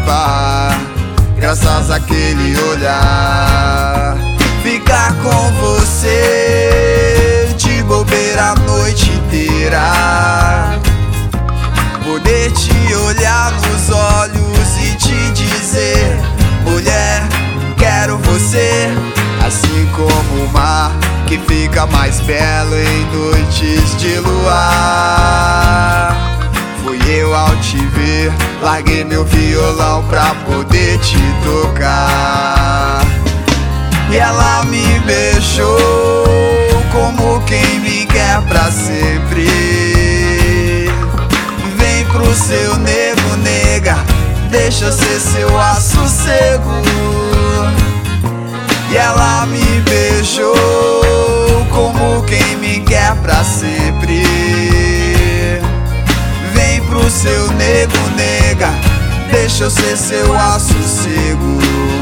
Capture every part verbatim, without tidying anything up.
par, graças àquele olhar. Ficar com você de bobeira a noite inteira, poder te olhar nos olhos e te dizer: mulher, quero você. Assim como o mar que fica mais belo em noites de luar. Fui eu ao te ver, larguei meu violão pra poder te tocar. E ela me beijou como quem me quer pra sempre. Vem pro seu nego, nega, deixa eu ser seu assossego. E ela me beijou como quem me quer pra sempre. Vem pro seu nego, nega, deixa eu ser seu assossego.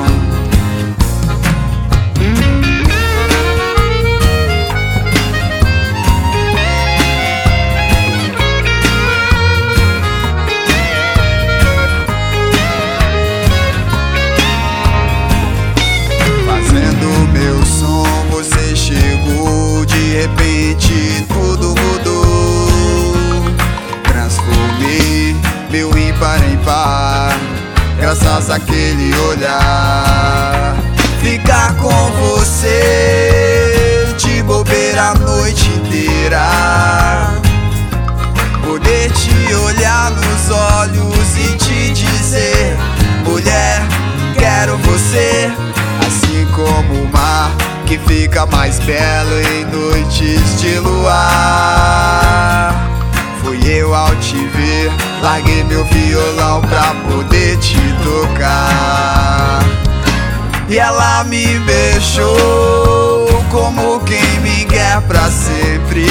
De repente tudo mudou, transformei meu ímpar em par, graças àquele olhar. Ficar com você de bobeira a noite inteira, poder te olhar nos olhos e te dizer: mulher, quero você. Assim como o mar que fica mais belo em noites de luar. Fui eu ao te ver, larguei meu violão pra poder te tocar. E ela me beijou como quem me quer pra sempre.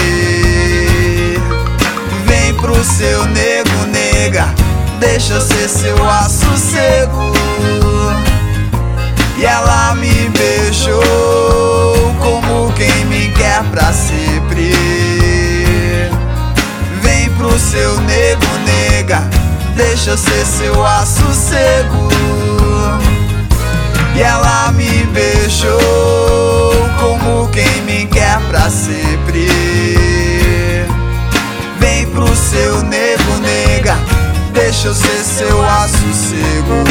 Vem pro seu nego, nega, deixa eu ser seu assossego. E ela me beijou como quem me quer pra sempre. Vem pro seu nego, nega, deixa eu ser seu assossego. E ela me beijou como quem me quer pra sempre. Vem pro seu nego, nega, deixa eu ser seu assossego.